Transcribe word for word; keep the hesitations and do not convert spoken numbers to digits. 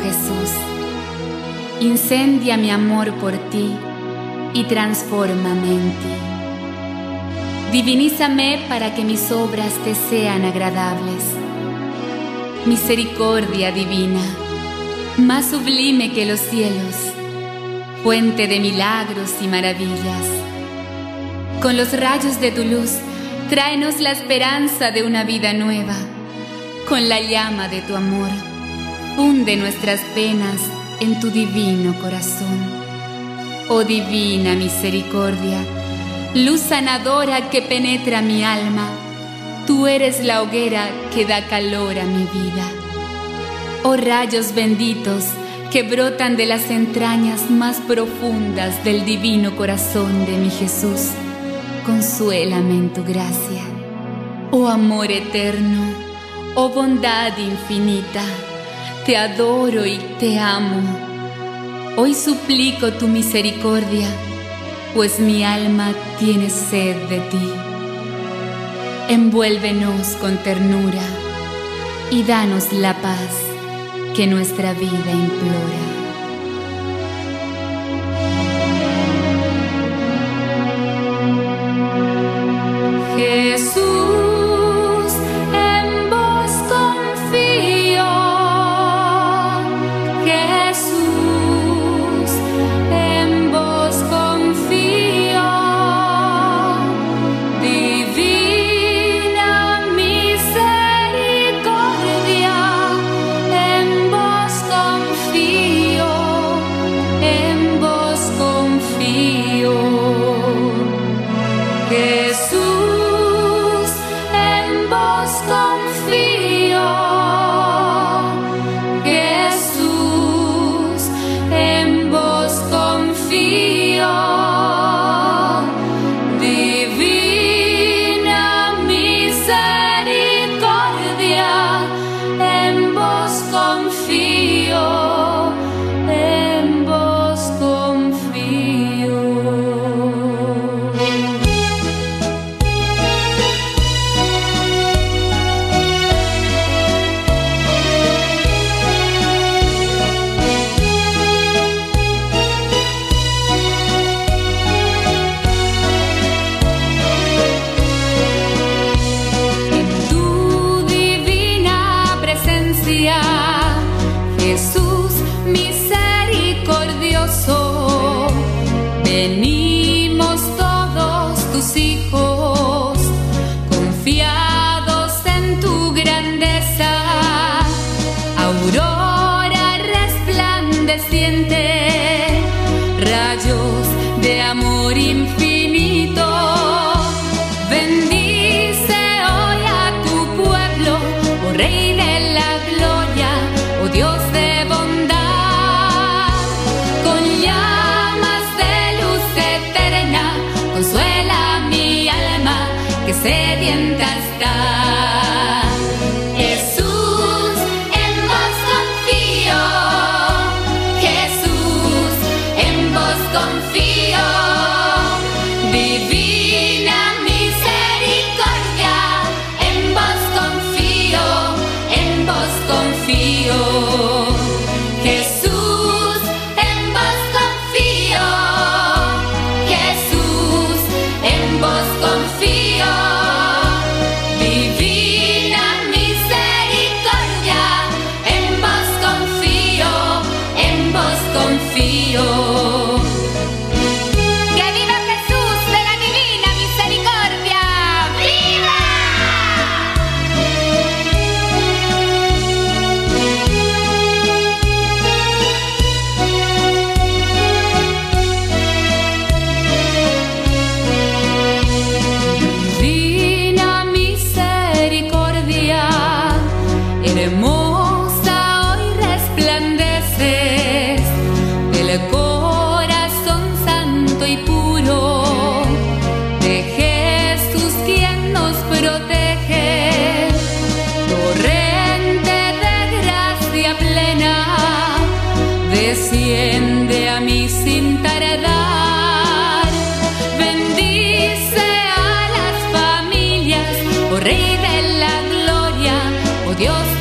Jesús. Incendia mi amor por ti y transfórmame en ti. Divinízame para que mis obras te sean agradables. Misericordia divina, más sublime que los cielos, fuente de milagros y maravillas. Con los rayos de tu luz, tráenos la esperanza de una vida nueva. Con la llama de tu amor, funde nuestras penas en tu divino corazón. Oh divina misericordia, luz sanadora que penetra mi alma, tú eres la hoguera que da calor a mi vida. Oh rayos benditos que brotan de las entrañas más profundas del divino corazón de mi Jesús, consuélame en tu gracia. Oh amor eterno, oh bondad infinita, te adoro y te amo. Hoy suplico tu misericordia, pues mi alma tiene sed de ti. Envuélvenos con ternura y danos la paz que nuestra vida implora. Jesús, en vos confío. Jesús, en vos confío. Divina misericordia, en vos confío, en vos confío. Jesús, confío, Jesús, en vos confío. Divina misericordia, en vos confío, en vos confío. Jesús misericordioso, venimos todos tus hijos, confiados en tu grandeza, aurora resplandeciente, rayos de amor infinito. Bendice hoy a tu pueblo, oh Rey de la gloria, oh Dios de bondad, con llamas de luz eterna, consuela mi alma que sedienta está. Jesús, en vos confío, Jesús, en vos confío. Divina misericordia, en vos confío, en vos confío. Jesús, en vos confío, Jesús, en vos confío. Divina misericordia, en vos confío, en vos confío. ¡Que viva Jesús de la divina misericordia! ¡Viva! Divina misericordia, hermosa hoy resplandeces del corazón santo y puro de Jesús quien nos protege. Torrente de gracia plena, desciende a mí sin tardar. Bendice a las familias, oh Rey de la gloria, oh Dios